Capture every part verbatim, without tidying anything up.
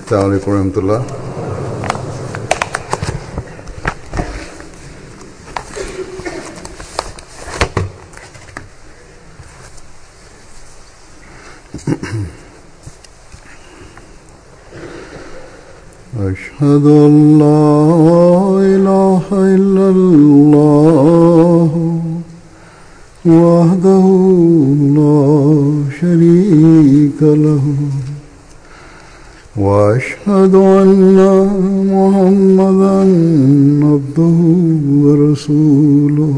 السلام عليكم ورحمة الله. أشهد أن لا إله إلا الله وحده لا شريك له وأشهد أن محمدا عبده ورسوله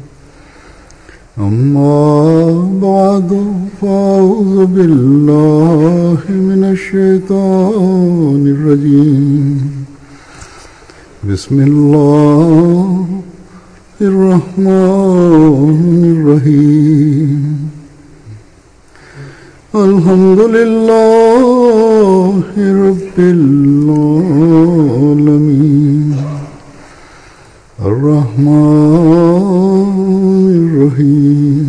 أما بعد فأعوذ بالله من الشيطان الرجيم بسم الله الرحمن الرحيم الحمد لله رب العالمين الرحمن الرحيم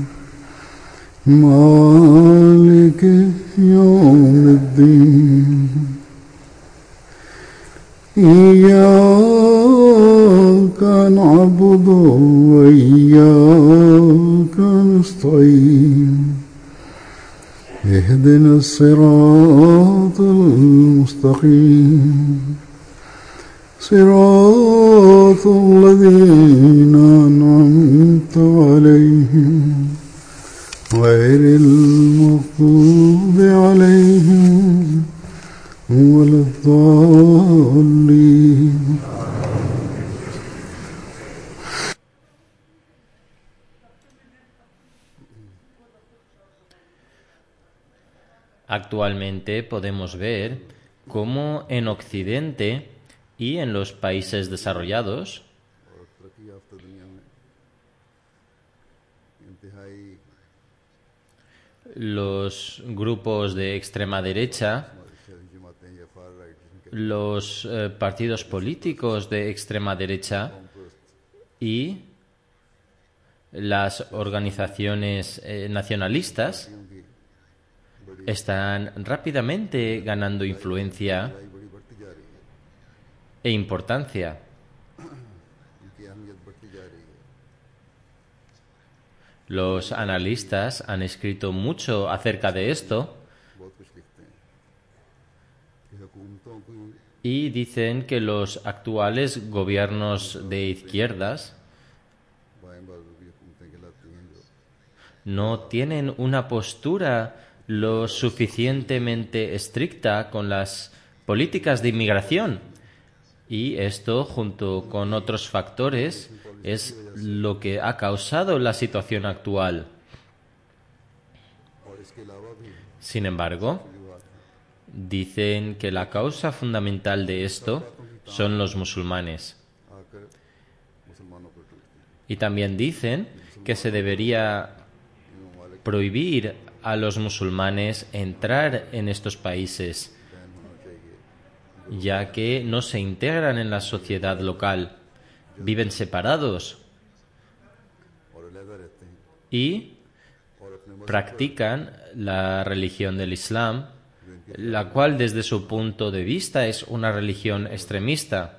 مالك يوم الدين إياك نعبد وإياك نستعين اهدنا الصراط المستقيم صراط الذين أنعمت عليهم غير المغضوب عليهم ولا الضالين. Actualmente podemos ver cómo en Occidente y en los países desarrollados los grupos de extrema derecha, los eh, partidos políticos de extrema derecha y las organizaciones eh, nacionalistas están rápidamente ganando influencia e importancia. Los analistas han escrito mucho acerca de esto y dicen que los actuales gobiernos de izquierdas no tienen una postura lo suficientemente estricta con las políticas de inmigración, y esto, junto con otros factores, es lo que ha causado la situación actual. Sin embargo, dicen que la causa fundamental de esto son los musulmanes. Y también dicen que se debería prohibir a los musulmanes entrar en estos países, ya que no se integran en la sociedad local, viven separados y practican la religión del Islam, la cual desde su punto de vista es una religión extremista.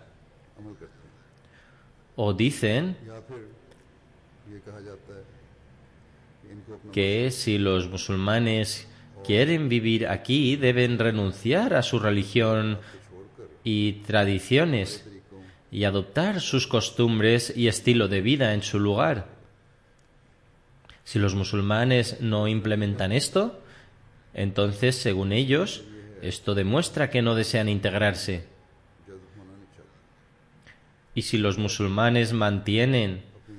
O dicen que si los musulmanes quieren vivir aquí, deben renunciar a su religión y tradiciones y adoptar sus costumbres y estilo de vida en su lugar. Si los musulmanes no implementan esto, entonces, según ellos, esto demuestra que no desean integrarse. Y si los musulmanes mantienen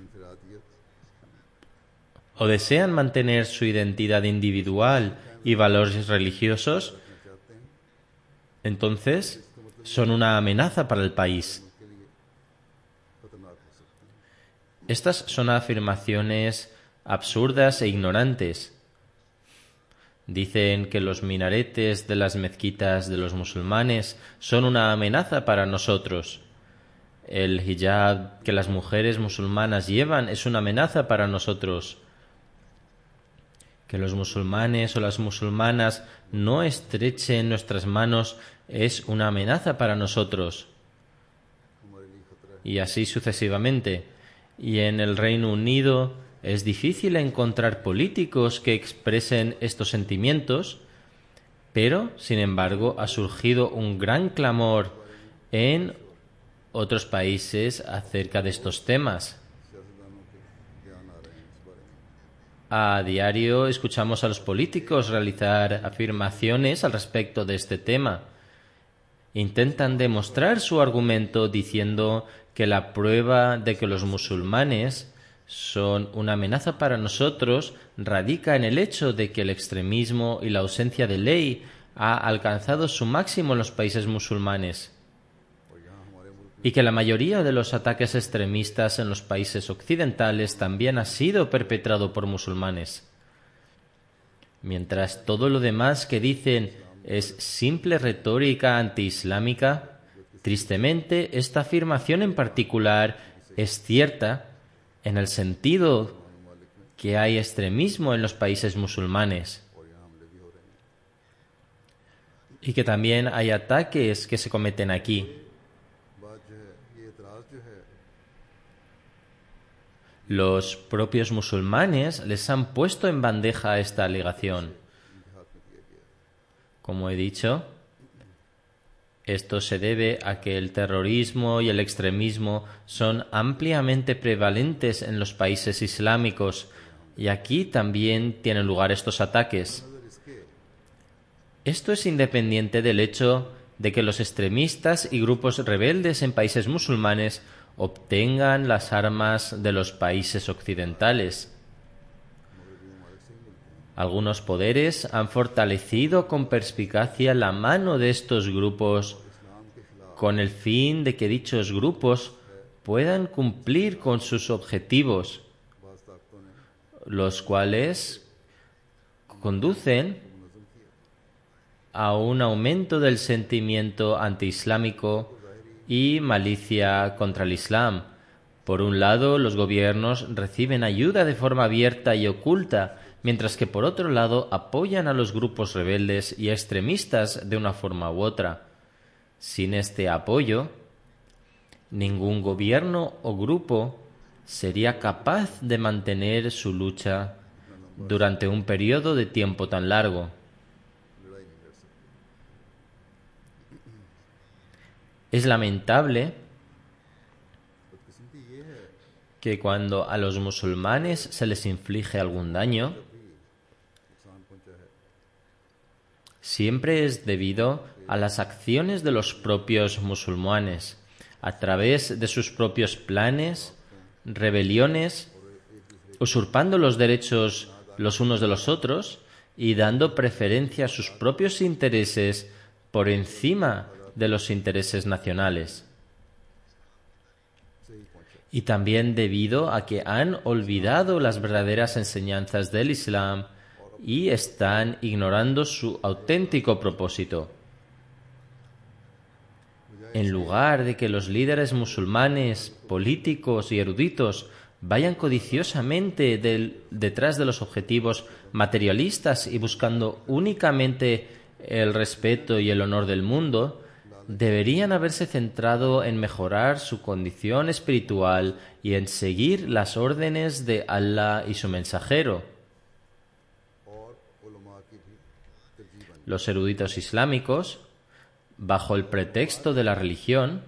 o desean mantener su identidad individual y valores religiosos, entonces son una amenaza para el país. Estas son afirmaciones absurdas e ignorantes. Dicen que los minaretes de las mezquitas de los musulmanes son una amenaza para nosotros. El hijab que las mujeres musulmanas llevan es una amenaza para nosotros. Que los musulmanes o las musulmanas no estrechen nuestras manos es una amenaza para nosotros. Y así sucesivamente. Y en el Reino Unido es difícil encontrar políticos que expresen estos sentimientos, pero, sin embargo, ha surgido un gran clamor en otros países acerca de estos temas. A diario escuchamos a los políticos realizar afirmaciones al respecto de este tema. Intentan demostrar su argumento diciendo que la prueba de que los musulmanes son una amenaza para nosotros radica en el hecho de que el extremismo y la ausencia de ley ha alcanzado su máximo en los países musulmanes y que la mayoría de los ataques extremistas en los países occidentales también ha sido perpetrado por musulmanes. Mientras todo lo demás que dicen es simple retórica antiislámica, tristemente esta afirmación en particular es cierta en el sentido que hay extremismo en los países musulmanes y que también hay ataques que se cometen aquí. Los propios musulmanes les han puesto en bandeja esta alegación. Como he dicho, esto se debe a que el terrorismo y el extremismo son ampliamente prevalentes en los países islámicos y aquí también tienen lugar estos ataques. Esto es independiente del hecho de que los extremistas y grupos rebeldes en países musulmanes obtengan las armas de los países occidentales. Algunos poderes han fortalecido con perspicacia la mano de estos grupos con el fin de que dichos grupos puedan cumplir con sus objetivos, los cuales conducen a un aumento del sentimiento antiislámico y malicia contra el Islam. Por un lado, los gobiernos reciben ayuda de forma abierta y oculta, mientras que por otro lado apoyan a los grupos rebeldes y extremistas de una forma u otra. Sin este apoyo, ningún gobierno o grupo sería capaz de mantener su lucha durante un periodo de tiempo tan largo. Es lamentable que cuando a los musulmanes se les inflige algún daño, siempre es debido a las acciones de los propios musulmanes, a través de sus propios planes, rebeliones, usurpando los derechos los unos de los otros y dando preferencia a sus propios intereses por encima de los intereses nacionales. Y también debido a que han olvidado las verdaderas enseñanzas del Islam y están ignorando su auténtico propósito. En lugar de que los líderes musulmanes, políticos y eruditos vayan codiciosamente del, detrás de los objetivos materialistas y buscando únicamente el respeto y el honor del mundo, deberían haberse centrado en mejorar su condición espiritual y en seguir las órdenes de Allah y su mensajero. Los eruditos islámicos, bajo el pretexto de la religión,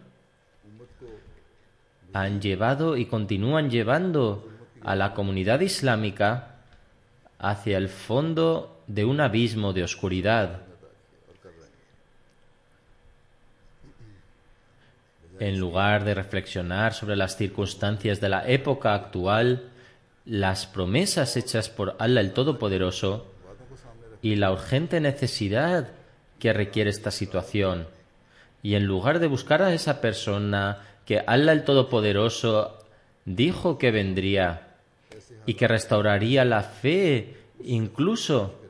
han llevado y continúan llevando a la comunidad islámica hacia el fondo de un abismo de oscuridad. En lugar de reflexionar sobre las circunstancias de la época actual, las promesas hechas por Allah el Todopoderoso y la urgente necesidad que requiere esta situación, y en lugar de buscar a esa persona que Allah el Todopoderoso dijo que vendría y que restauraría la fe, incluso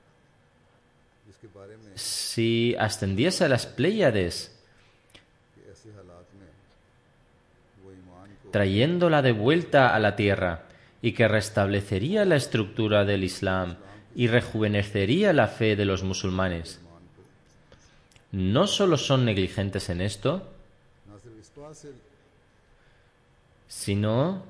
si ascendiese a las Pléyades, trayéndola de vuelta a la tierra, y que restablecería la estructura del Islam y rejuvenecería la fe de los musulmanes. No solo son negligentes en esto, sino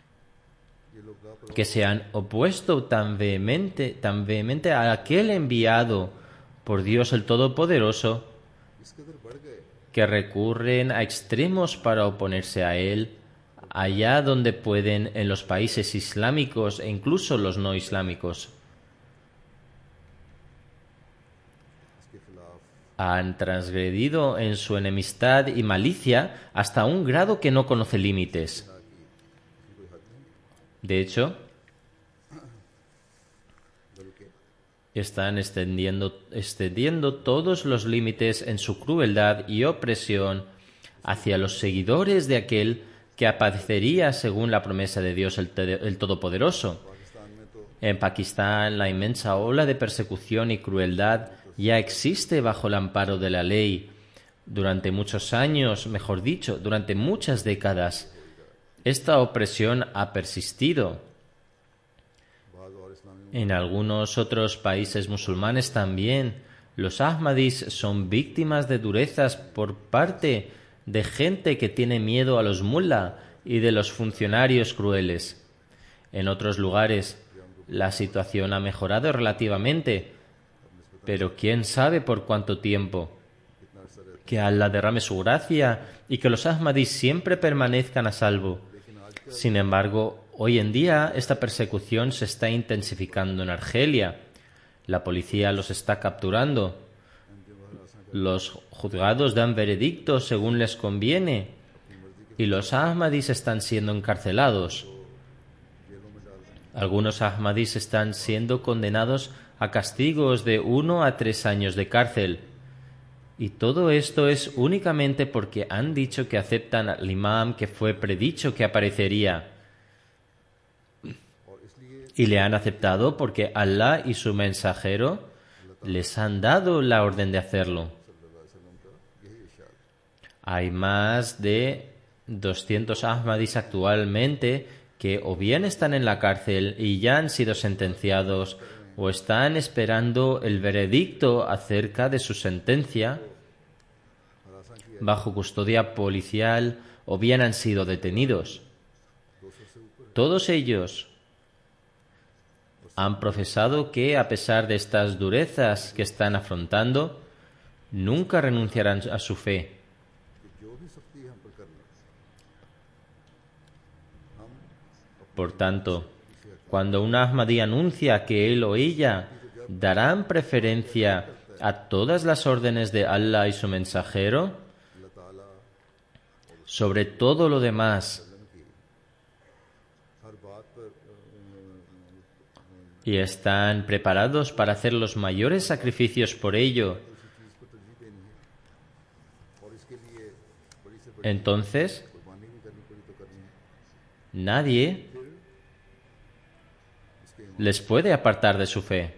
que se han opuesto tan vehemente, tan vehemente a aquel enviado por Dios el Todopoderoso, que recurren a extremos para oponerse a él, allá donde pueden en los países islámicos e incluso los no islámicos. Han transgredido en su enemistad y malicia hasta un grado que no conoce límites. De hecho, están extendiendo, extendiendo todos los límites en su crueldad y opresión hacia los seguidores de aquel que aparecería según la promesa de Dios el, el Todopoderoso. En Pakistán, la inmensa ola de persecución y crueldad ya existe bajo el amparo de la ley. Durante muchos años, mejor dicho, durante muchas décadas, esta opresión ha persistido. En algunos otros países musulmanes también, los ahmadís son víctimas de durezas por parte de gente que tiene miedo a los mullah y de los funcionarios crueles. En otros lugares, la situación ha mejorado relativamente, pero quién sabe por cuánto tiempo. Que Allah derrame su gracia y que los ahmadís siempre permanezcan a salvo. Sin embargo, hoy en día esta persecución se está intensificando en Argelia. La policía los está capturando. Los juzgados dan veredictos según les conviene y los ahmadís están siendo encarcelados. Algunos ahmadís están siendo condenados a castigos de uno a tres años de cárcel. Y todo esto es únicamente porque han dicho que aceptan al imam que fue predicho que aparecería. Y le han aceptado porque Allah y su mensajero les han dado la orden de hacerlo. Hay más de doscientos ahmadís actualmente que o bien están en la cárcel y ya han sido sentenciados o están esperando el veredicto acerca de su sentencia bajo custodia policial o bien han sido detenidos. Todos ellos han profesado que, a pesar de estas durezas que están afrontando, nunca renunciarán a su fe. Por tanto, cuando un ahmadí anuncia que él o ella darán preferencia a todas las órdenes de Allah y su mensajero sobre todo lo demás, y están preparados para hacer los mayores sacrificios por ello, entonces nadie les puede apartar de su fe.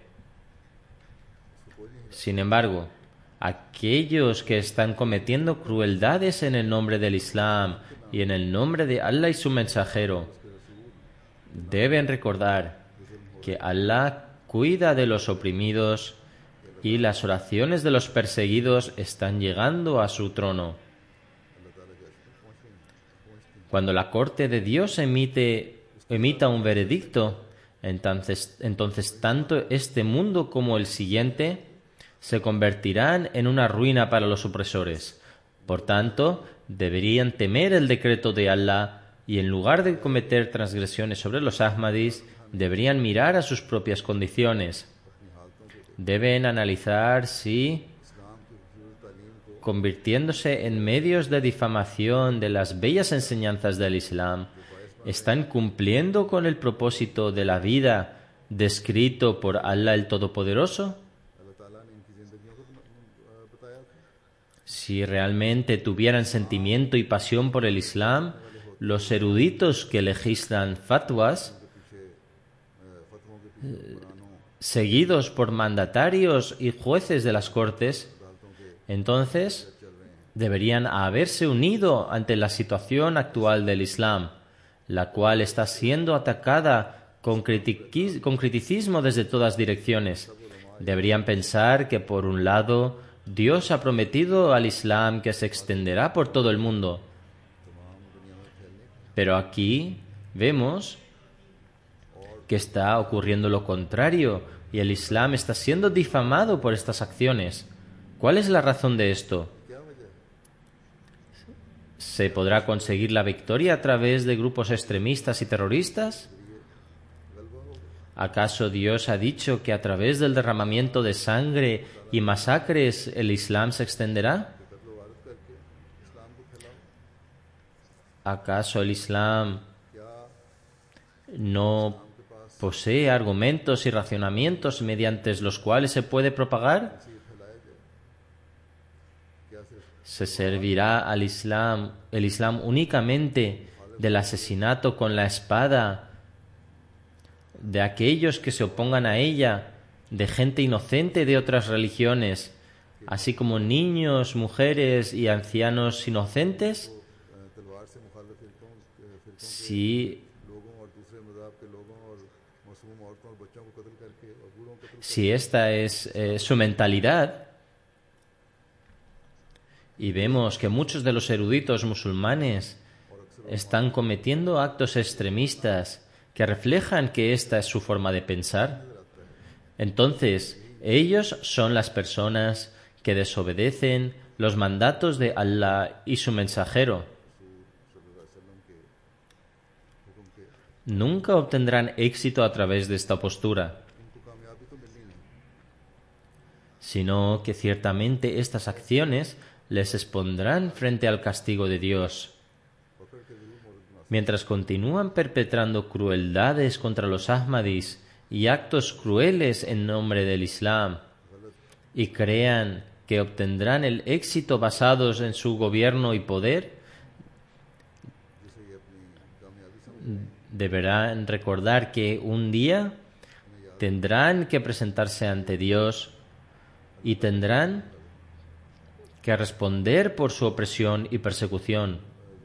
Sin embargo, aquellos que están cometiendo crueldades en el nombre del Islam y en el nombre de Allah y su mensajero deben recordar que Allah cuida de los oprimidos y las oraciones de los perseguidos están llegando a su trono. Cuando la corte de Dios emite, emita un veredicto, entonces, entonces tanto este mundo como el siguiente se convertirán en una ruina para los opresores. Por tanto, deberían temer el decreto de Allah y en lugar de cometer transgresiones sobre los ahmadís, deberían mirar a sus propias condiciones. Deben analizar si, convirtiéndose en medios de difamación de las bellas enseñanzas del Islam, están cumpliendo con el propósito de la vida descrito por Allah el Todopoderoso. Si realmente tuvieran sentimiento y pasión por el Islam, los eruditos que legislan fatwas, eh, seguidos por mandatarios y jueces de las cortes, entonces deberían haberse unido ante la situación actual del Islam, la cual está siendo atacada con, critiqui- con criticismo desde todas direcciones. Deberían pensar que, por un lado, Dios ha prometido al Islam que se extenderá por todo el mundo. Pero aquí vemos que está ocurriendo lo contrario y el Islam está siendo difamado por estas acciones. ¿Cuál es la razón de esto? ¿Se podrá conseguir la victoria a través de grupos extremistas y terroristas? ¿Acaso Dios ha dicho que a través del derramamiento de sangre y masacres el Islam se extenderá? ¿Acaso el Islam no posee argumentos y racionamientos mediante los cuales se puede propagar? ¿Se servirá al Islam, el Islam únicamente del asesinato con la espada de aquellos que se opongan a ella, de gente inocente de otras religiones, así como niños, mujeres y ancianos inocentes? Si, si esta es eh, su mentalidad, y vemos que muchos de los eruditos musulmanes están cometiendo actos extremistas que reflejan que esta es su forma de pensar, entonces ellos son las personas que desobedecen los mandatos de Allah y su mensajero. Nunca obtendrán éxito a través de esta postura, sino que ciertamente estas acciones les expondrán frente al castigo de Dios. Mientras continúan perpetrando crueldades contra los Ahmadis y actos crueles en nombre del Islam, y crean que obtendrán el éxito basados en su gobierno y poder, deberán recordar que un día tendrán que presentarse ante Dios y tendrán que responder por su opresión y persecución.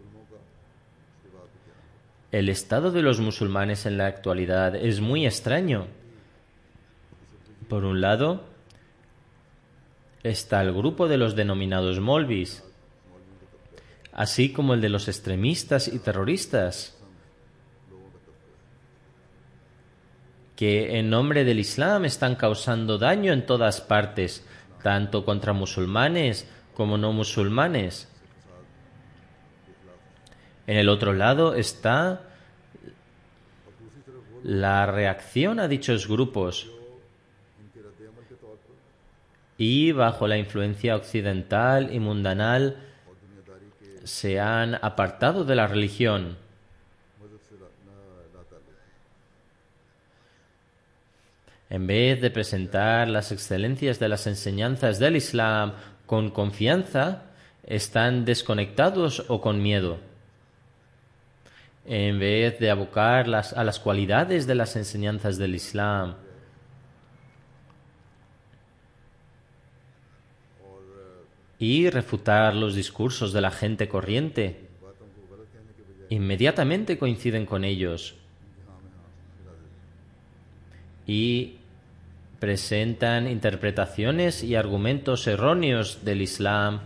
El estado de los musulmanes en la actualidad es muy extraño. Por un lado, está el grupo de los denominados Molvis, así como el de los extremistas y terroristas, que en nombre del Islam están causando daño en todas partes, tanto contra musulmanes como no musulmanes. En el otro lado está la reacción a dichos grupos y bajo la influencia occidental y mundanal se han apartado de la religión. En vez de presentar las excelencias de las enseñanzas del Islam con confianza, están desconectados o con miedo. En vez de abocar las, a las cualidades de las enseñanzas del Islam, y refutar los discursos de la gente corriente, inmediatamente coinciden con ellos y presentan interpretaciones y argumentos erróneos del Islam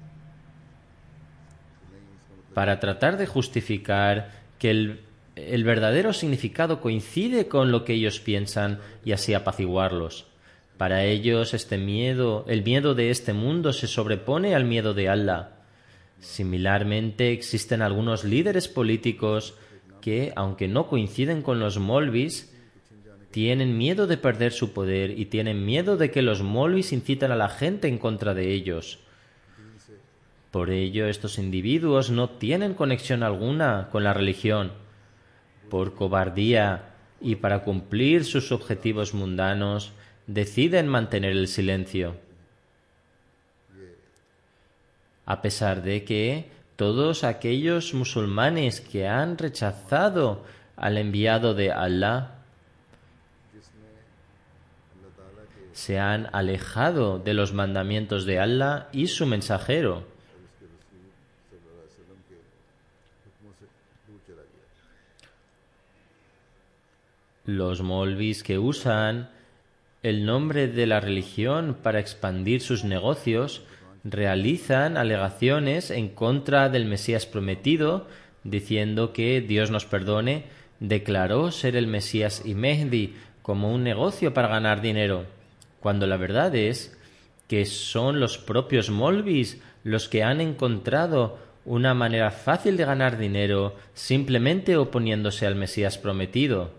para tratar de justificar que el, el verdadero significado coincide con lo que ellos piensan y así apaciguarlos. Para ellos este miedo, el miedo de este mundo se sobrepone al miedo de Allah. Similarmente existen algunos líderes políticos que, aunque no coinciden con los Molvis, tienen miedo de perder su poder y tienen miedo de que los Molvis incitan a la gente en contra de ellos. Por ello, estos individuos no tienen conexión alguna con la religión. Por cobardía y para cumplir sus objetivos mundanos, deciden mantener el silencio. A pesar de que todos aquellos musulmanes que han rechazado al enviado de Allah se han alejado de los mandamientos de Allah y su mensajero. Los molvis que usan el nombre de la religión para expandir sus negocios realizan alegaciones en contra del Mesías prometido, diciendo que, Dios nos perdone, declaró ser el Mesías y Mehdi como un negocio para ganar dinero, cuando la verdad es que son los propios molvis los que han encontrado una manera fácil de ganar dinero simplemente oponiéndose al Mesías prometido.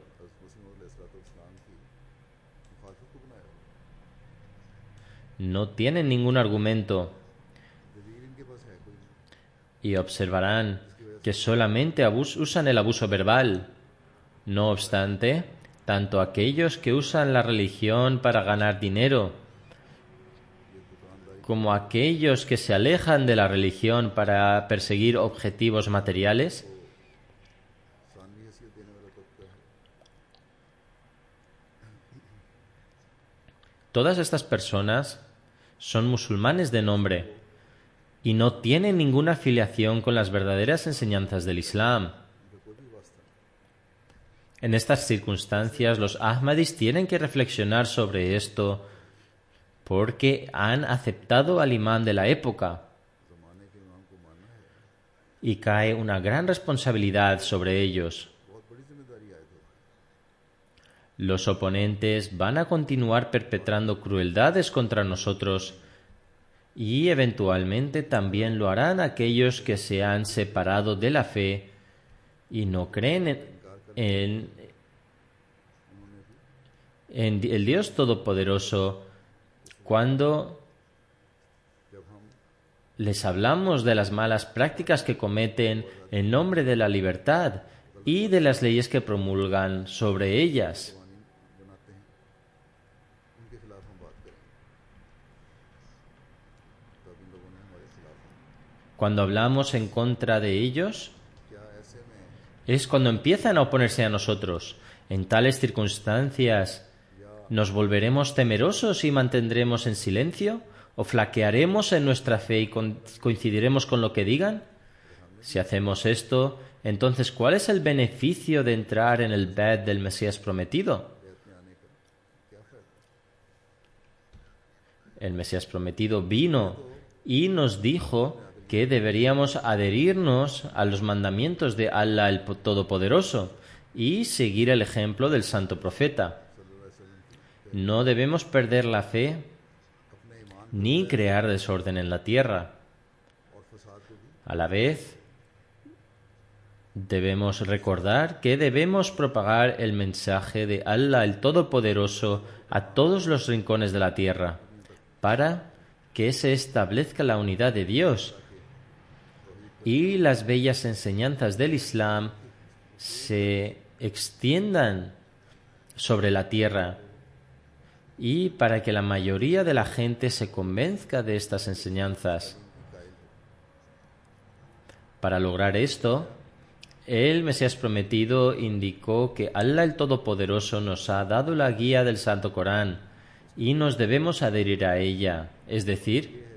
No tienen ningún argumento y observarán que solamente abus- usan el abuso verbal. No obstante, tanto aquellos que usan la religión para ganar dinero como aquellos que se alejan de la religión para perseguir objetivos materiales, todas estas personas son musulmanes de nombre y no tienen ninguna afiliación con las verdaderas enseñanzas del Islam. En estas circunstancias, los Ahmadis tienen que reflexionar sobre esto porque han aceptado al imán de la época y cae una gran responsabilidad sobre ellos. Los oponentes van a continuar perpetrando crueldades contra nosotros y eventualmente también lo harán aquellos que se han separado de la fe y no creen en, en, en el Dios Todopoderoso cuando les hablamos de las malas prácticas que cometen en nombre de la libertad y de las leyes que promulgan sobre ellas. Cuando hablamos en contra de ellos, es cuando empiezan a oponerse a nosotros. En tales circunstancias, ¿nos volveremos temerosos y mantendremos en silencio? ¿O flaquearemos en nuestra fe y coincidiremos con lo que digan? Si hacemos esto, entonces, ¿cuál es el beneficio de entrar en el bed del Mesías prometido? El Mesías prometido vino y nos dijo que deberíamos adherirnos a los mandamientos de Allah el Todopoderoso y seguir el ejemplo del santo profeta. No debemos perder la fe ni crear desorden en la tierra. A la vez, debemos recordar que debemos propagar el mensaje de Allah el Todopoderoso a todos los rincones de la tierra, para que se establezca la unidad de Dios y las bellas enseñanzas del Islam se extiendan sobre la tierra, y para que la mayoría de la gente se convenzca de estas enseñanzas. Para lograr esto, el Mesías prometido indicó que Allah el Todopoderoso nos ha dado la guía del Santo Corán y nos debemos adherir a ella, es decir,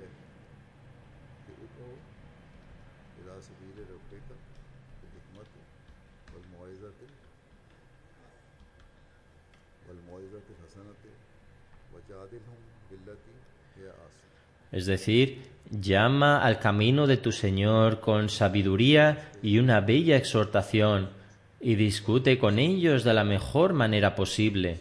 es decir, llama al camino de tu Señor con sabiduría y una bella exhortación y discute con ellos de la mejor manera posible.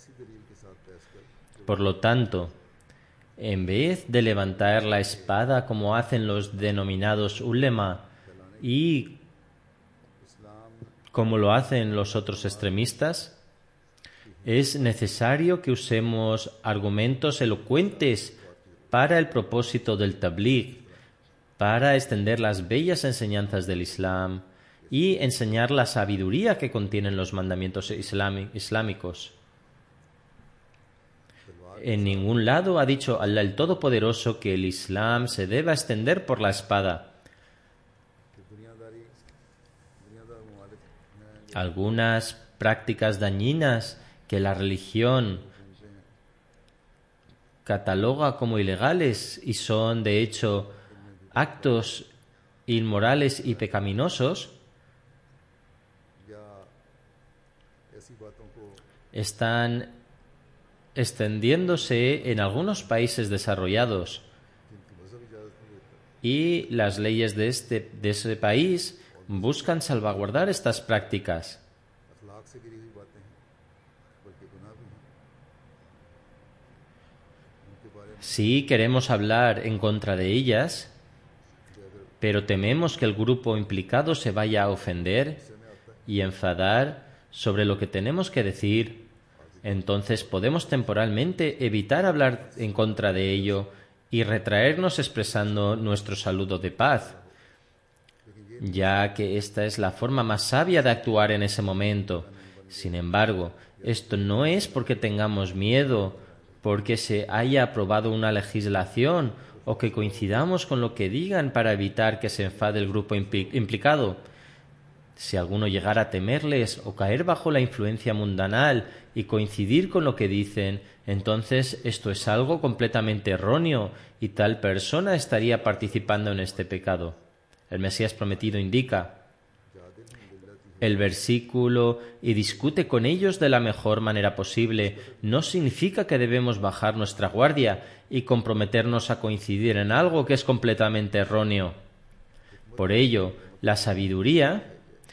Por lo tanto, en vez de levantar la espada como hacen los denominados ulema y como lo hacen los otros extremistas, es necesario que usemos argumentos elocuentes para el propósito del tabligh, para extender las bellas enseñanzas del Islam y enseñar la sabiduría que contienen los mandamientos islámicos. En ningún lado ha dicho Allah el Todopoderoso que el Islam se deba extender por la espada. Algunas prácticas dañinas que la religión cataloga como ilegales y son, de hecho, actos inmorales y pecaminosos, están extendiéndose en algunos países desarrollados y las leyes de, este, de ese país buscan salvaguardar estas prácticas. Sí queremos hablar en contra de ellas, pero tememos que el grupo implicado se vaya a ofender y enfadar sobre lo que tenemos que decir. Entonces podemos temporalmente evitar hablar en contra de ello y retraernos expresando nuestro saludo de paz, ya que esta es la forma más sabia de actuar en ese momento. Sin embargo, esto no es porque tengamos miedo, porque se haya aprobado una legislación o que coincidamos con lo que digan para evitar que se enfade el grupo implicado. Si alguno llegara a temerles o caer bajo la influencia mundanal y coincidir con lo que dicen, entonces esto es algo completamente erróneo y tal persona estaría participando en este pecado. El Mesías prometido indica el versículo y discute con ellos de la mejor manera posible no significa que debemos bajar nuestra guardia y comprometernos a coincidir en algo que es completamente erróneo. Por ello, la sabiduría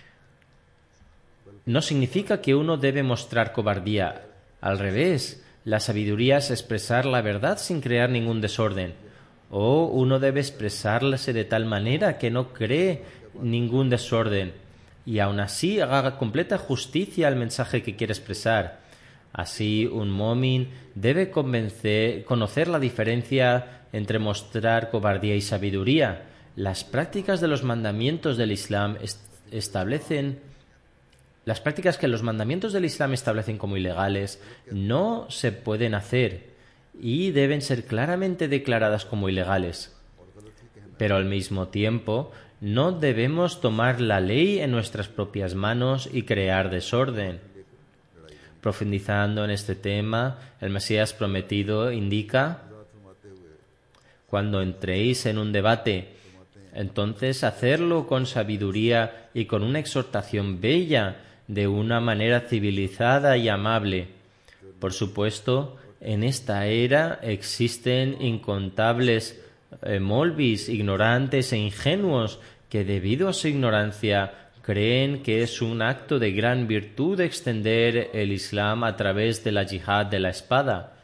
no significa que uno debe mostrar cobardía. Al revés, la sabiduría es expresar la verdad sin crear ningún desorden. O uno debe expresarse de tal manera que no cree ningún desorden y aun así haga completa justicia al mensaje que quiere expresar. Así, un momin debe convencer, conocer la diferencia entre mostrar cobardía y sabiduría. Las prácticas de los mandamientos del Islam est- establecen Las prácticas que los mandamientos del Islam establecen como ilegales no se pueden hacer y deben ser claramente declaradas como ilegales. Pero al mismo tiempo, no debemos tomar la ley en nuestras propias manos y crear desorden. Profundizando en este tema, el Mesías prometido indica: cuando entréis en un debate, entonces hacerlo con sabiduría y con una exhortación bella, de una manera civilizada y amable. Por supuesto, en esta era existen incontables eh, molvis ignorantes e ingenuos que debido a su ignorancia creen que es un acto de gran virtud extender el Islam a través de la yihad de la espada.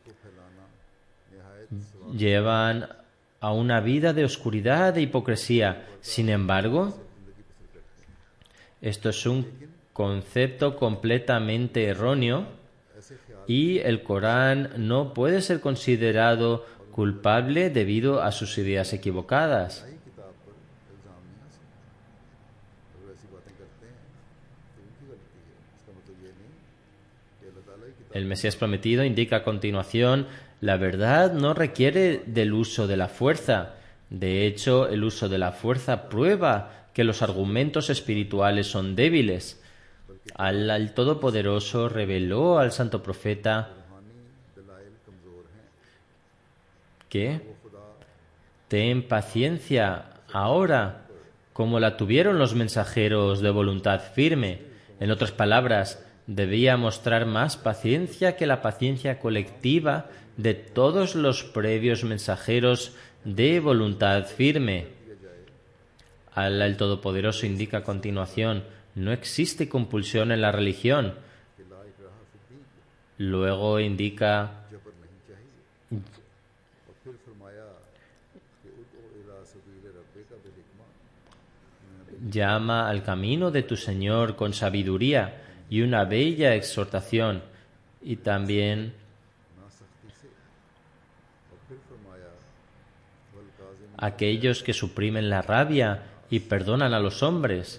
Llevan a una vida de oscuridad e hipocresía. Sin embargo, esto es un concepto completamente erróneo y el Corán no puede ser considerado culpable debido a sus ideas equivocadas. El Mesías prometido indica a continuación: la verdad no requiere del uso de la fuerza. De hecho, el uso de la fuerza prueba que los argumentos espirituales son débiles. Allah el Todopoderoso reveló al santo profeta que ten paciencia ahora como la tuvieron los mensajeros de voluntad firme. En otras palabras, debía mostrar más paciencia que la paciencia colectiva de todos los previos mensajeros de voluntad firme. Allah el Todopoderoso indica a continuación: no existe compulsión en la religión. Luego indica: llama al camino de tu Señor con sabiduría y una bella exhortación. Y también aquellos que suprimen la rabia y perdonan a los hombres.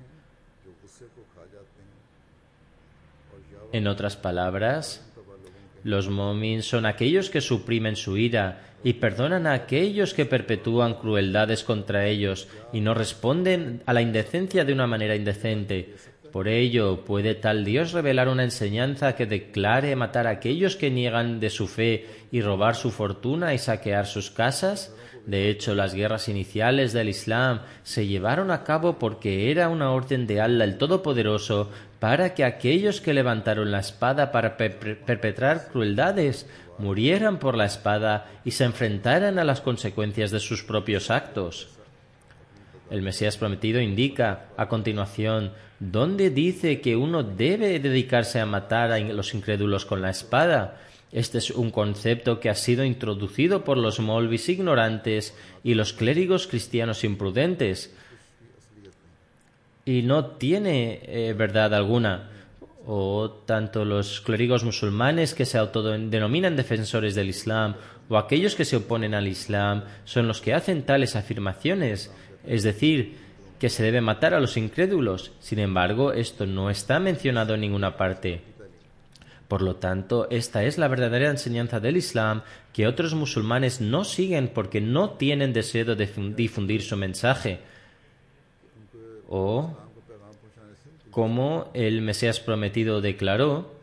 En otras palabras, los momins son aquellos que suprimen su ira y perdonan a aquellos que perpetúan crueldades contra ellos y no responden a la indecencia de una manera indecente. Por ello, ¿puede tal Dios revelar una enseñanza que declare matar a aquellos que niegan de su fe y robar su fortuna y saquear sus casas? De hecho, las guerras iniciales del Islam se llevaron a cabo porque era una orden de Allah el Todopoderoso para que aquellos que levantaron la espada para per perpetrar crueldades murieran por la espada y se enfrentaran a las consecuencias de sus propios actos. El Mesías prometido indica, a continuación, dónde dice que uno debe dedicarse a matar a los incrédulos con la espada. Este es un concepto que ha sido introducido por los molvis ignorantes y los clérigos cristianos imprudentes, y no tiene eh, verdad alguna. O tanto los clérigos musulmanes que se autodenominan defensores del Islam o aquellos que se oponen al Islam son los que hacen tales afirmaciones, es decir, que se debe matar a los incrédulos. Sin embargo, esto no está mencionado en ninguna parte. Por lo tanto, esta es la verdadera enseñanza del Islam que otros musulmanes no siguen porque no tienen deseo de difundir su mensaje. O, como el Mesías prometido declaró,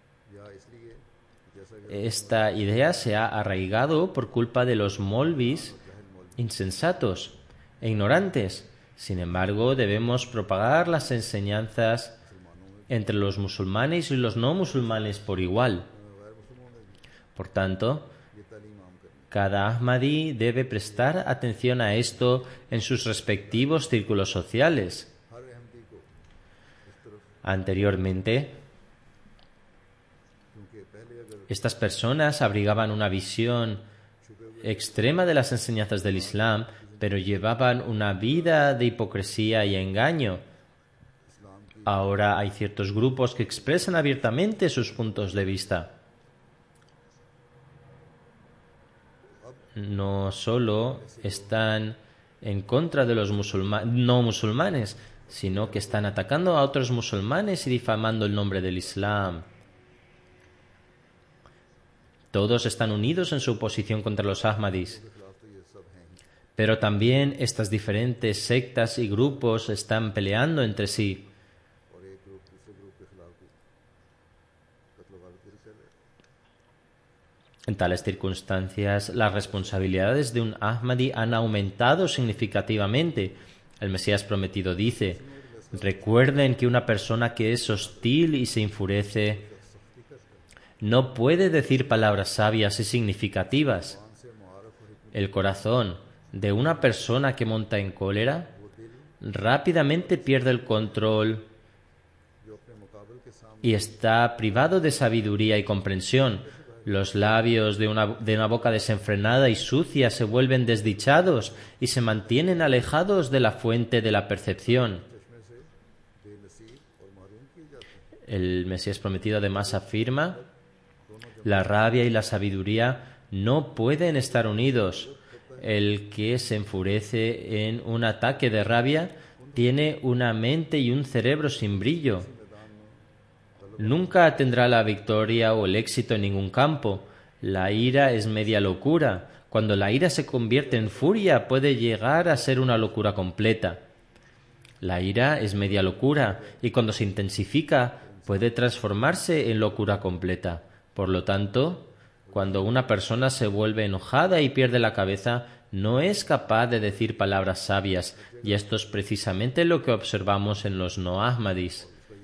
esta idea se ha arraigado por culpa de los molvis insensatos e ignorantes. Sin embargo, debemos propagar las enseñanzas entre los musulmanes y los no musulmanes por igual. Por tanto, cada Ahmadi debe prestar atención a esto en sus respectivos círculos sociales. Anteriormente, estas personas abrigaban una visión extrema de las enseñanzas del Islam, pero llevaban una vida de hipocresía y engaño. Ahora hay ciertos grupos que expresan abiertamente sus puntos de vista. No solo están en contra de los musulma- no musulmanes, sino que están atacando a otros musulmanes y difamando el nombre del Islam. Todos están unidos en su oposición contra los Ahmadis. Pero también estas diferentes sectas y grupos están peleando entre sí. En tales circunstancias, las responsabilidades de un Ahmadi han aumentado significativamente. El Mesías prometido dice: recuerden que una persona que es hostil y se enfurece no puede decir palabras sabias y significativas. El corazón de una persona que monta en cólera rápidamente pierde el control y está privado de sabiduría y comprensión. Los labios de una, de una boca desenfrenada y sucia se vuelven desdichados y se mantienen alejados de la fuente de la percepción. El Mesías prometido además afirma: la rabia y la sabiduría no pueden estar unidos. El que se enfurece en un ataque de rabia tiene una mente y un cerebro sin brillo. Nunca tendrá la victoria o el éxito en ningún campo. La ira es media locura. Cuando la ira se convierte en furia, puede llegar a ser una locura completa. La ira es media locura y cuando se intensifica puede transformarse en locura completa. Por lo tanto, cuando una persona se vuelve enojada y pierde la cabeza, no es capaz de decir palabras sabias, y esto es precisamente lo que observamos en los no Ahmadis.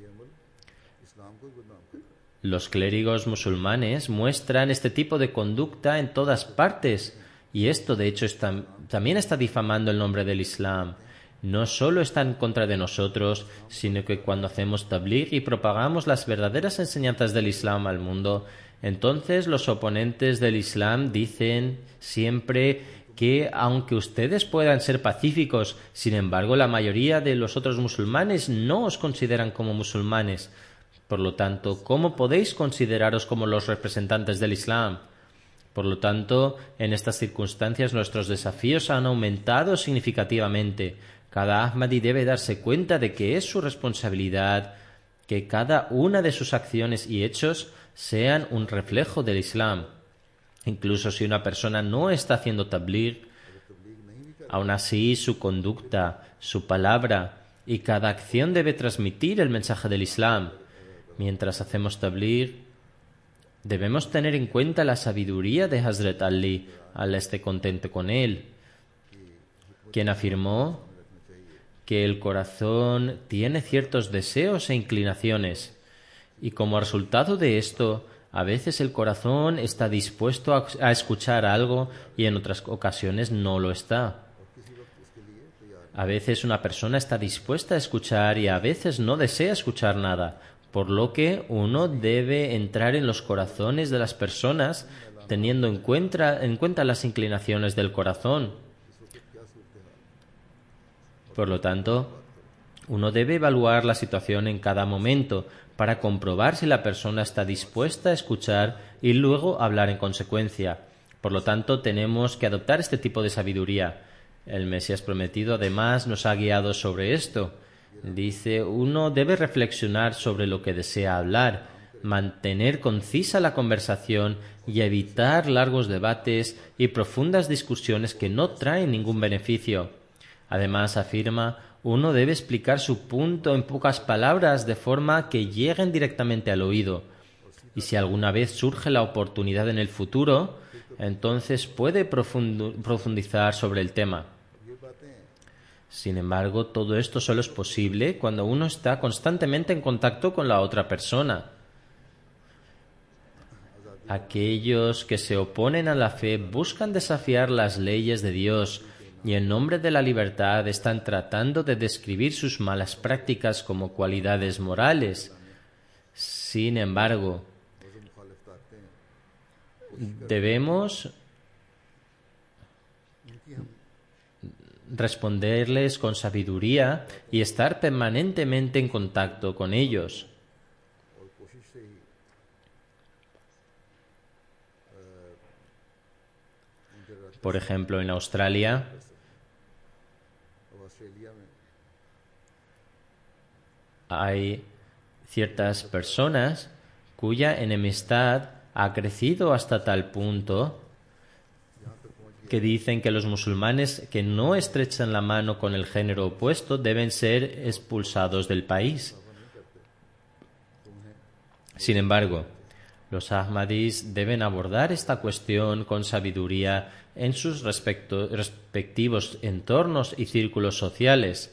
Los clérigos musulmanes muestran este tipo de conducta en todas partes, y esto de hecho está, también está difamando el nombre del Islam. No solo está en contra de nosotros, sino que cuando hacemos tabligh y propagamos las verdaderas enseñanzas del Islam al mundo, entonces los oponentes del Islam dicen siempre que aunque ustedes puedan ser pacíficos, sin embargo la mayoría de los otros musulmanes no os consideran como musulmanes. Por lo tanto, ¿cómo podéis consideraros como los representantes del Islam? Por lo tanto, en estas circunstancias nuestros desafíos han aumentado significativamente. Cada Ahmadi debe darse cuenta de que es su responsabilidad que cada una de sus acciones y hechos sean un reflejo del Islam. Incluso si una persona no está haciendo tabligh, aún así su conducta, su palabra y cada acción debe transmitir el mensaje del Islam. Mientras hacemos tabligh, debemos tener en cuenta la sabiduría de Hazrat Ali, Allah esté contento con él, quien afirmó que el corazón tiene ciertos deseos e inclinaciones, y como resultado de esto, a veces el corazón está dispuesto a, a escuchar algo y en otras ocasiones no lo está. A veces una persona está dispuesta a escuchar y a veces no desea escuchar nada, por lo que uno debe entrar en los corazones de las personas teniendo en cuenta, en cuenta las inclinaciones del corazón. Por lo tanto, uno debe evaluar la situación en cada momento para comprobar si la persona está dispuesta a escuchar y luego hablar en consecuencia. Por lo tanto, tenemos que adoptar este tipo de sabiduría. El Mesías prometido además nos ha guiado sobre esto. Dice, uno debe reflexionar sobre lo que desea hablar, mantener concisa la conversación y evitar largos debates y profundas discusiones que no traen ningún beneficio. Además, afirma, uno debe explicar su punto en pocas palabras de forma que lleguen directamente al oído. Y si alguna vez surge la oportunidad en el futuro, entonces puede profundizar sobre el tema. Sin embargo, todo esto solo es posible cuando uno está constantemente en contacto con la otra persona. Aquellos que se oponen a la fe buscan desafiar las leyes de Dios y en nombre de la libertad están tratando de describir sus malas prácticas como cualidades morales. Sin embargo, debemos responderles con sabiduría y estar permanentemente en contacto con ellos. Por ejemplo, en Australia, hay ciertas personas cuya enemistad ha crecido hasta tal punto que dicen que los musulmanes que no estrechan la mano con el género opuesto deben ser expulsados del país. Sin embargo, los Ahmadis deben abordar esta cuestión con sabiduría en sus respecto, respectivos entornos y círculos sociales.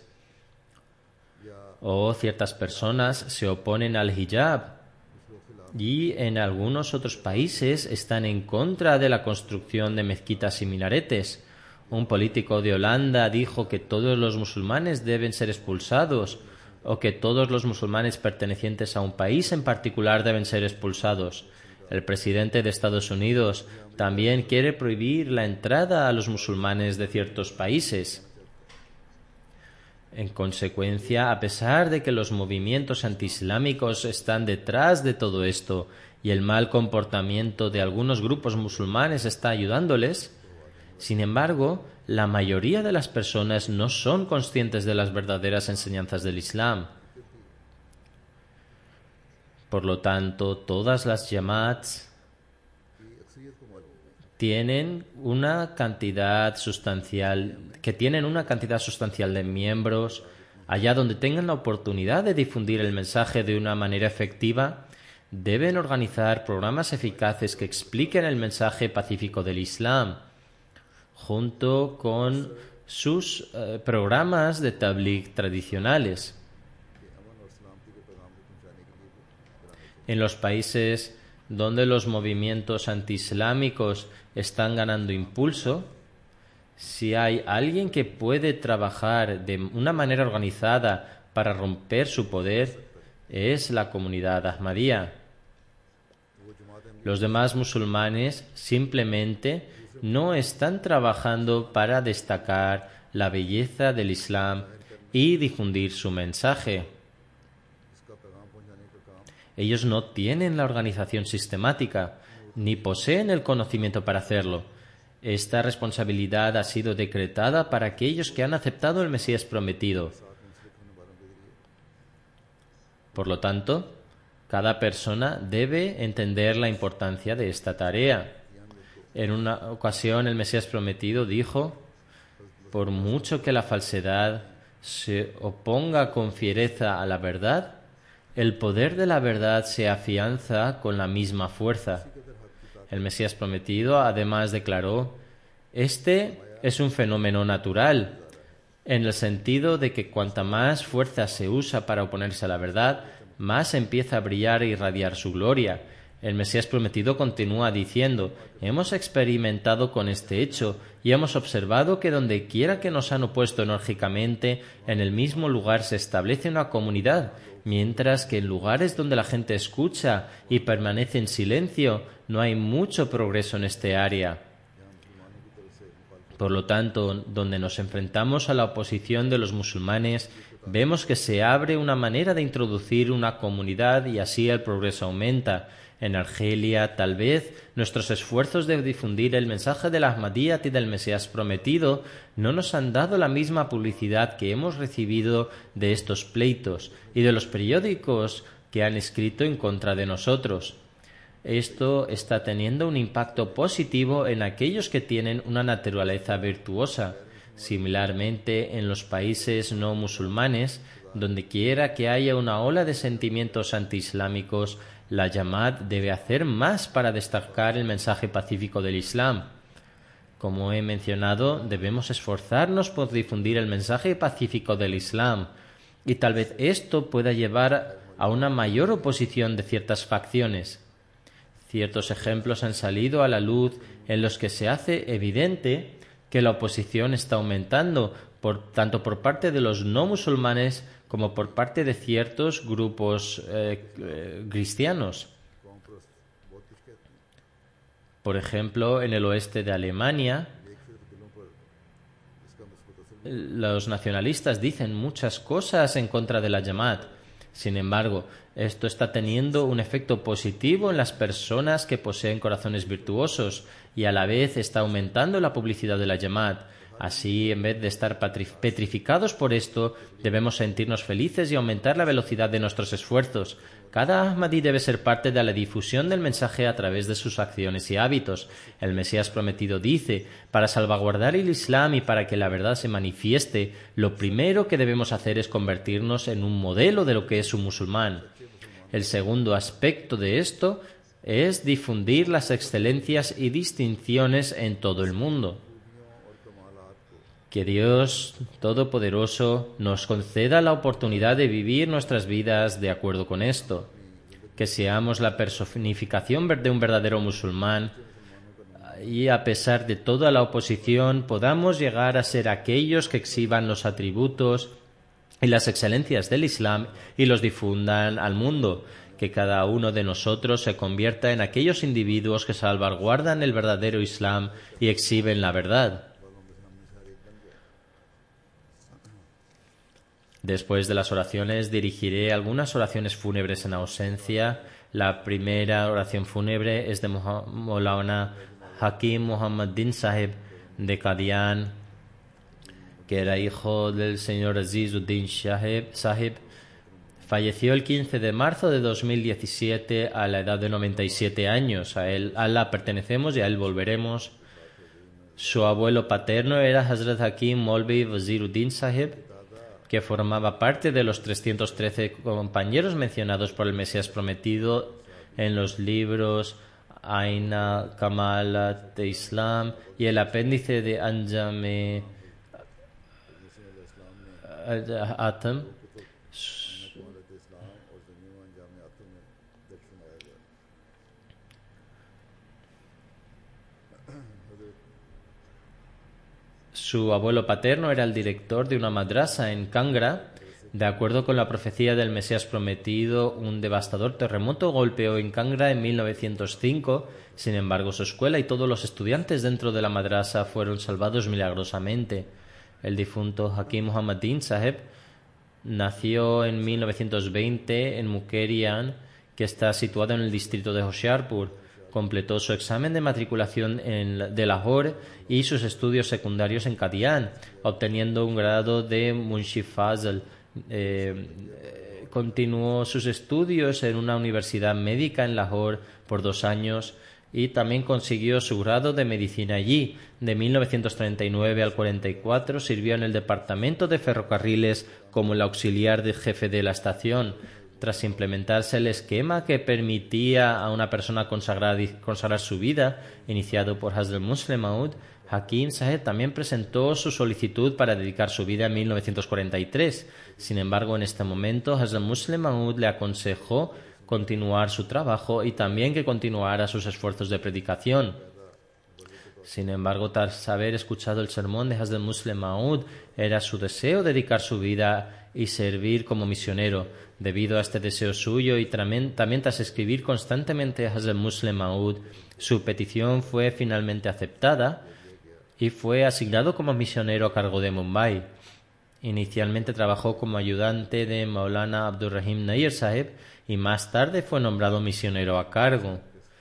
O ciertas personas se oponen al hijab y en algunos otros países están en contra de la construcción de mezquitas y minaretes. Un político de Holanda dijo que todos los musulmanes deben ser expulsados o que todos los musulmanes pertenecientes a un país en particular deben ser expulsados. El presidente de Estados Unidos también quiere prohibir la entrada a los musulmanes de ciertos países. En consecuencia, a pesar de que los movimientos antiislámicos están detrás de todo esto y el mal comportamiento de algunos grupos musulmanes está ayudándoles, sin embargo, la mayoría de las personas no son conscientes de las verdaderas enseñanzas del Islam. Por lo tanto, todas las Jamaats tienen una cantidad sustancial, que tienen una cantidad sustancial de miembros, allá donde tengan la oportunidad de difundir el mensaje de una manera efectiva, deben organizar programas eficaces que expliquen el mensaje pacífico del Islam, junto con sus eh, programas de tabligh tradicionales. En los países donde los movimientos antiislámicos están ganando impulso, si hay alguien que puede trabajar de una manera organizada para romper su poder, es la comunidad Ahmadía. Los demás musulmanes simplemente no están trabajando para destacar la belleza del Islam y difundir su mensaje. Ellos no tienen la organización sistemática, ni poseen el conocimiento para hacerlo. Esta responsabilidad ha sido decretada para aquellos que han aceptado el Mesías prometido. Por lo tanto, cada persona debe entender la importancia de esta tarea. En una ocasión el Mesías prometido dijo: por mucho que la falsedad se oponga con fiereza a la verdad, el poder de la verdad se afianza con la misma fuerza. El Mesías prometido además declaró: este es un fenómeno natural, en el sentido de que cuanta más fuerza se usa para oponerse a la verdad, más empieza a brillar e irradiar su gloria. El Mesías prometido continúa diciendo: hemos experimentado con este hecho y hemos observado que donde quiera que nos han opuesto enérgicamente, en el mismo lugar se establece una comunidad, mientras que en lugares donde la gente escucha y permanece en silencio, no hay mucho progreso en este área. Por lo tanto, donde nos enfrentamos a la oposición de los musulmanes, vemos que se abre una manera de introducir una comunidad y así el progreso aumenta. En Argelia, tal vez, nuestros esfuerzos de difundir el mensaje del Ahmadiyyat y del Mesías prometido no nos han dado la misma publicidad que hemos recibido de estos pleitos y de los periódicos que han escrito en contra de nosotros. Esto está teniendo un impacto positivo en aquellos que tienen una naturaleza virtuosa. Similarmente, en los países no musulmanes, donde quiera que haya una ola de sentimientos antiislámicos, la Jamaat debe hacer más para destacar el mensaje pacífico del Islam. Como he mencionado, debemos esforzarnos por difundir el mensaje pacífico del Islam, y tal vez esto pueda llevar a una mayor oposición de ciertas facciones. Ciertos ejemplos han salido a la luz en los que se hace evidente que la oposición está aumentando, por, tanto por parte de los no musulmanes como por parte de ciertos grupos eh, eh, cristianos. Por ejemplo, en el oeste de Alemania, los nacionalistas dicen muchas cosas en contra de la Jamaat. Sin embargo, esto está teniendo un efecto positivo en las personas que poseen corazones virtuosos y a la vez está aumentando la publicidad de la Jamaat. Así, en vez de estar petrificados por esto, debemos sentirnos felices y aumentar la velocidad de nuestros esfuerzos. Cada Ahmadí debe ser parte de la difusión del mensaje a través de sus acciones y hábitos. El Mesías prometido dice: para salvaguardar el Islam y para que la verdad se manifieste, lo primero que debemos hacer es convertirnos en un modelo de lo que es un musulmán. El segundo aspecto de esto es difundir las excelencias y distinciones en todo el mundo. Que Dios Todopoderoso nos conceda la oportunidad de vivir nuestras vidas de acuerdo con esto. Que seamos la personificación de un verdadero musulmán y, a pesar de toda la oposición, podamos llegar a ser aquellos que exhiban los atributos y las excelencias del Islam y los difundan al mundo. Que cada uno de nosotros se convierta en aquellos individuos que salvaguardan el verdadero Islam y exhiben la verdad. Después de las oraciones dirigiré algunas oraciones fúnebres en ausencia. La primera oración fúnebre es de Maulana Hakim Muhammadin Sahib de Qadian, que era hijo del señor Azizuddin Sahib. Falleció el quince de marzo de dos mil diecisiete a la edad de noventa y siete años. A él, a Allah pertenecemos y a él volveremos. Su abuelo paterno era Hazrat Hakim Molvi Waziruddin Sahib, que formaba parte de los trescientos trece compañeros mencionados por el Mesías prometido en los libros Aina Kamalat de Islam y el apéndice de Anjame Atam. Su abuelo paterno era el director de una madrasa en Kangra. De acuerdo con la profecía del Mesías prometido, un devastador terremoto golpeó en Kangra en mil novecientos cinco. Sin embargo, su escuela y todos los estudiantes dentro de la madrasa fueron salvados milagrosamente. El difunto Hakim Muhammadin Sahib nació en mil novecientos veinte en Mukerian, que está situado en el distrito de Hoshiarpur. Completó su examen de matriculación en, de Lahore y sus estudios secundarios en Qadian, obteniendo un grado de Munshi Fazl. Eh, continuó sus estudios en una universidad médica en Lahore por dos años. y también consiguió su grado de medicina allí. De mil novecientos treinta y nueve al cuarenta y cuatro sirvió en el departamento de ferrocarriles como el auxiliar de jefe de la estación. Tras implementarse el esquema que permitía a una persona consagrar, consagrar su vida, iniciado por Hazrat Musleh Maud, Hakim Saheb también presentó su solicitud para dedicar su vida en mil novecientos cuarenta y tres. Sin embargo, en este momento, Hazrat Musleh Maud le aconsejó continuar su trabajo y también que continuara sus esfuerzos de predicación. Sin embargo, tras haber escuchado el sermón de Hazrat Musleh Maud, era su deseo dedicar su vida y servir como misionero. Debido a este deseo suyo y también, también tras escribir constantemente a Hazrat Musleh Maud, su petición fue finalmente aceptada y fue asignado como misionero a cargo de Mumbai. Inicialmente trabajó como ayudante de Maulana Abdurrahim Nair Saheb y más tarde fue nombrado misionero a cargo.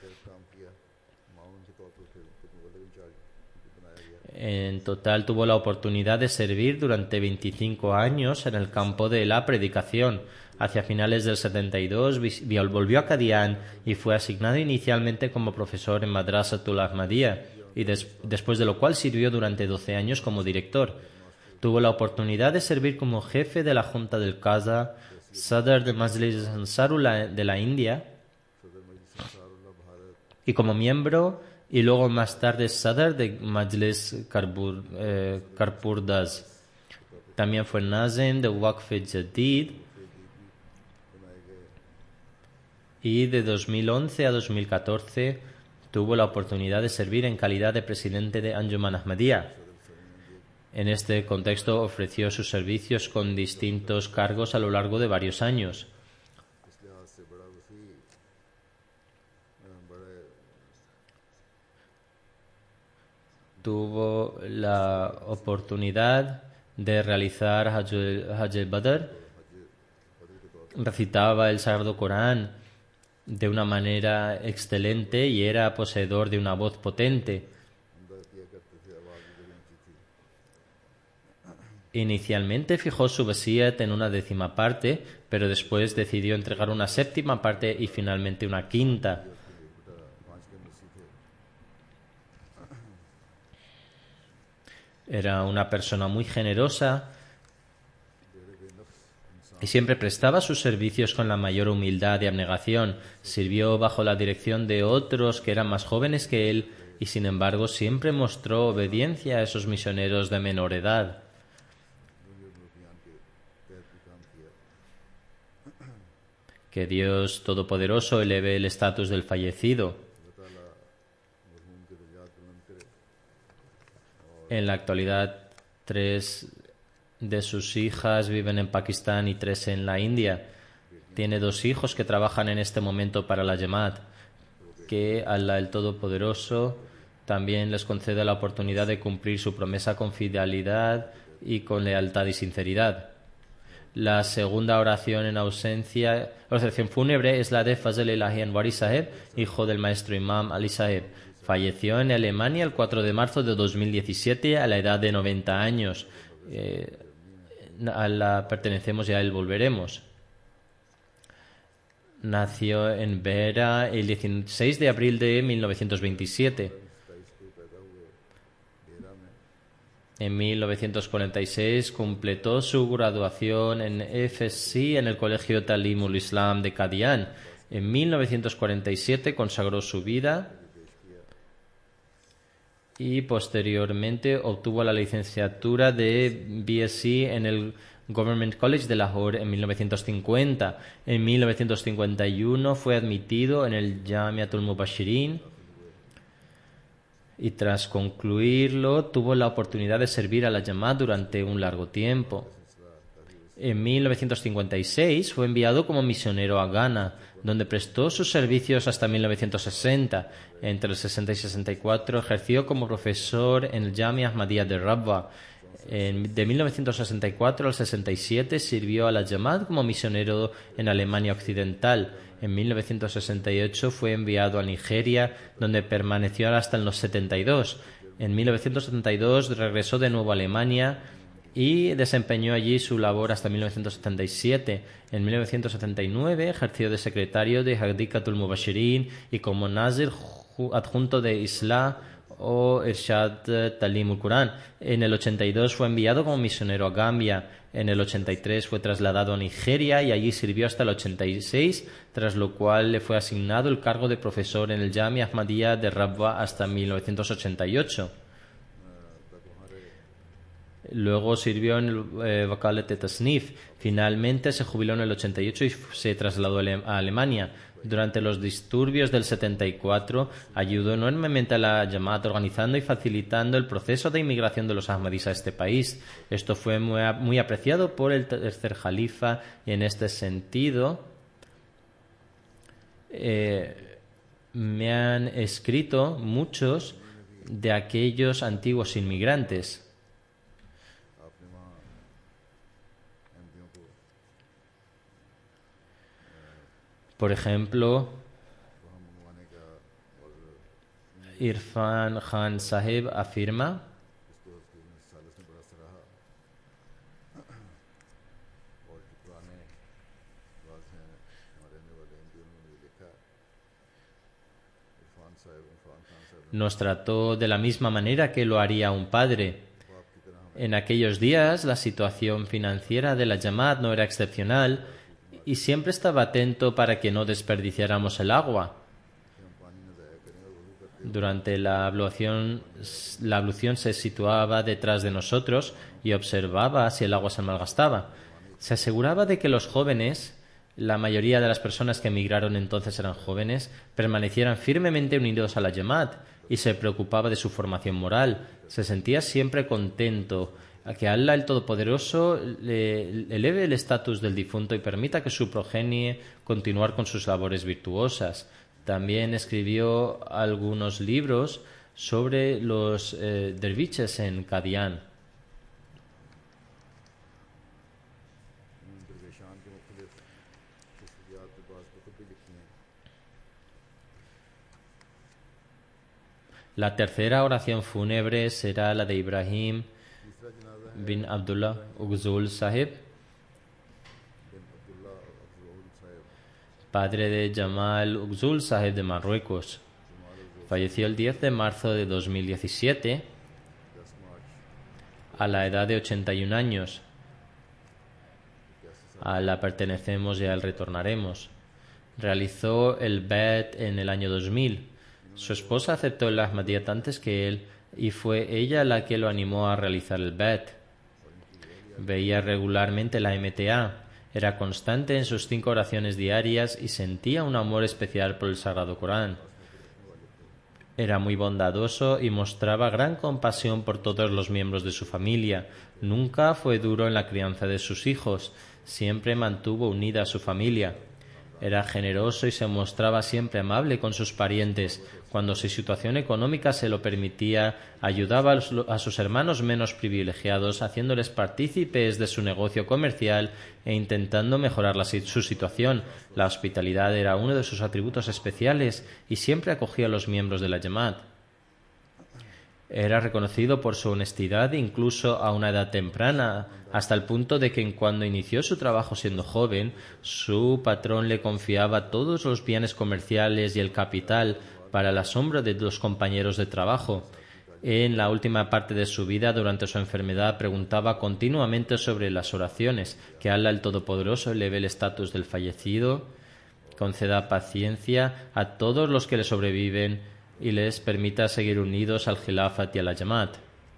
En total tuvo la oportunidad de servir durante veinticinco años en el campo de la predicación. Hacia finales del setenta y dos volvió a Qadian y fue asignado inicialmente como profesor en Madrasatul Ahmadiyya, y des después de lo cual sirvió durante doce años como director. Tuvo la oportunidad de servir como jefe de la Junta del Qaza, Sadr de Majlis Ansarullah de la India, y como miembro, y luego más tarde Sadr de Majlis Karpur, eh, Karpurdas. También fue Nazim de Waqf-e-Jadid, y de dos mil once a dos mil catorce tuvo la oportunidad de servir en calidad de presidente de Anjuman Ahmadiyya. En este contexto ofreció sus servicios con distintos cargos a lo largo de varios años. Tuvo la oportunidad de realizar Hajj al-Badr, recitaba el Sagrado Corán de una manera excelente y era poseedor de una voz potente. Inicialmente fijó su wasiyat en una décima parte, pero después decidió entregar una séptima parte y finalmente una quinta. Era una persona muy generosa y siempre prestaba sus servicios con la mayor humildad y abnegación. Sirvió bajo la dirección de otros que eran más jóvenes que él y sin embargo siempre mostró obediencia a esos misioneros de menor edad. Que Dios Todopoderoso eleve el estatus del fallecido. En la actualidad, tres de sus hijas viven en Pakistán y tres en la India. Tiene dos hijos que trabajan en este momento para la Jamaat. Que Allah el Todopoderoso también les conceda la oportunidad de cumplir su promesa con fidelidad y con lealtad y sinceridad. La segunda oración en ausencia, la oración fúnebre, es la de Fazl Elahi Anwari Saheb, hijo del maestro Imam Ali Saheb. Falleció en Alemania el cuatro de marzo de dos mil diecisiete a la edad de noventa años. Eh, a la pertenecemos y a él volveremos. Nació en Beera el dieciséis de abril de mil novecientos veintisiete. En mil novecientos cuarenta y seis completó su graduación en F S C en el Colegio Talimul Islam de Qadian. En mil novecientos cuarenta y siete consagró su vida y posteriormente obtuvo la licenciatura de B S c en el Government College de Lahore en mil novecientos cincuenta. En mil novecientos cincuenta y uno fue admitido en el Jamiatul Mubashirin y tras concluirlo tuvo la oportunidad de servir a la Jamaat durante un largo tiempo. En mil novecientos cincuenta y seis fue enviado como misionero a Ghana, donde prestó sus servicios hasta mil novecientos sesenta. Entre el sesenta y sesenta y cuatro ejerció como profesor en el Jamia Ahmadiyya de Rabwa. En, de mil novecientos sesenta y cuatro al sesenta y siete sirvió a la Jamaat como misionero en Alemania Occidental. En mil novecientos sesenta y ocho fue enviado a Nigeria, donde permaneció hasta los setenta y dos. En mil novecientos setenta y dos regresó de nuevo a Alemania y desempeñó allí su labor hasta mil novecientos setenta y siete. En mil novecientos setenta y nueve ejerció de secretario de Hadikatul Mubashirin y como Nazir adjunto de Islah o Irshad Talim ul-Quran. En el ochenta y dos fue enviado como misionero a Gambia. En el ochenta y tres fue trasladado a Nigeria y allí sirvió hasta el ochenta y seis, tras lo cual le fue asignado el cargo de profesor en el Jamia Ahmadiyya de Rabwa hasta mil novecientos ochenta y ocho. Luego sirvió en el eh, Wakalat e Tasnif. Finalmente se jubiló en el ochenta y ocho y se trasladó a Alemania. Durante los disturbios del setenta y cuatro ayudó enormemente a la Jamaat organizando y facilitando el proceso de inmigración de los Ahmadis a este país. Esto fue muy, muy apreciado por el tercer Jalifa y en este sentido eh, me han escrito muchos de aquellos antiguos inmigrantes. Por ejemplo, Irfan Khan Sahib afirma nos trató de la misma manera que lo haría un padre. En aquellos días la situación financiera de la Jamaat no era excepcional y siempre estaba atento para que no desperdiciáramos el agua. Durante la ablución, la ablución se situaba detrás de nosotros y observaba si el agua se malgastaba. Se aseguraba de que los jóvenes, la mayoría de las personas que emigraron entonces eran jóvenes, permanecieran firmemente unidos a la Jamaat y se preocupaba de su formación moral. Se sentía siempre contento a que Allah el Todopoderoso le eleve el estatus del difunto y permita que su progenie continuar con sus labores virtuosas. También escribió algunos libros sobre los eh, derviches en Qadian. La tercera oración fúnebre será la de Ibrahim bin Abdullah Ughzul Sahib, padre de Jamal Ughzul Sahib de Marruecos. Falleció el diez de marzo de dos mil diecisiete a la edad de ochenta y un años. A la pertenecemos y a él retornaremos. Realizó el Bait en el año dos mil. Su esposa aceptó el Ahmadiyyat antes que él y fue ella la que lo animó a realizar el Bait. Veía regularmente la M T A, era constante en sus cinco oraciones diarias y sentía un amor especial por el Sagrado Corán. Era muy bondadoso y mostraba gran compasión por todos los miembros de su familia. Nunca fue duro en la crianza de sus hijos, siempre mantuvo unida a su familia. Era generoso y se mostraba siempre amable con sus parientes. Cuando su situación económica se lo permitía, ayudaba a sus hermanos menos privilegiados, haciéndoles partícipes de su negocio comercial e intentando mejorar la, su situación. La hospitalidad era uno de sus atributos especiales y siempre acogía a los miembros de la Jamaat. Era reconocido por su honestidad incluso a una edad temprana, hasta el punto de que cuando inició su trabajo siendo joven, su patrón le confiaba todos los bienes comerciales y el capital para el asombro de los compañeros de trabajo. En la última parte de su vida, durante su enfermedad, preguntaba continuamente sobre las oraciones, que Allah el Todopoderoso eleve el estatus del fallecido, conceda paciencia a todos los que le sobreviven y les permita seguir unidos al Khilafat y a la Jamaat.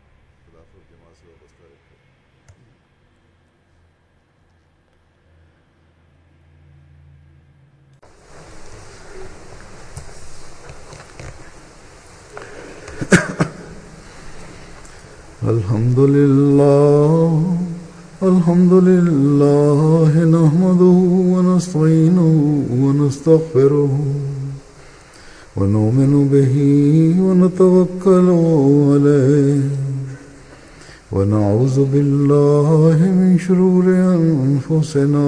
Alhamdulillah, alhamdulillah, nahmaduhu wa nasta'inuhu wa nastaghfiruhu. ونؤمن به ونتوكل عليه ونعوذ بالله من شرور أنفسنا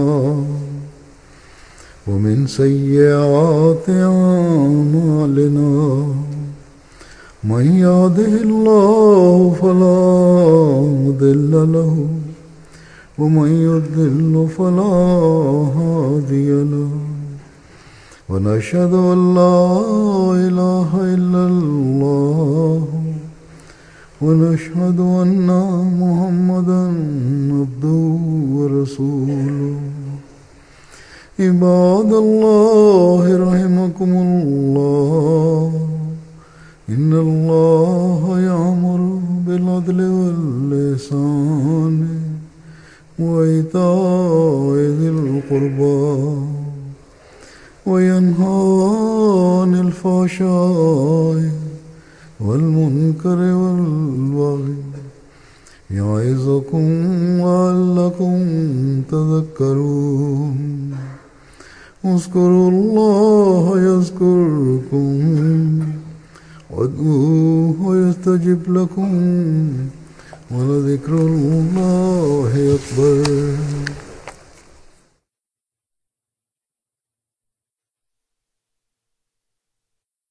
ومن سيئات أعمالنا من يهده الله فلا مضل له ومن يضلل فلا هادي له ونشهد أن لا إله إلا الله ونشهد أن محمدا عبده ورسوله عباد الله رحمكم الله إن الله يأمر بالعدل والإحسان وإيتاء ذي القربى وينهى عن الفحشاء والمنكر والبغي يعظكم لعلكم تذكرون اذكروا الله يذكركم وادعوه يستجب لكم ولذكر الله أكبر.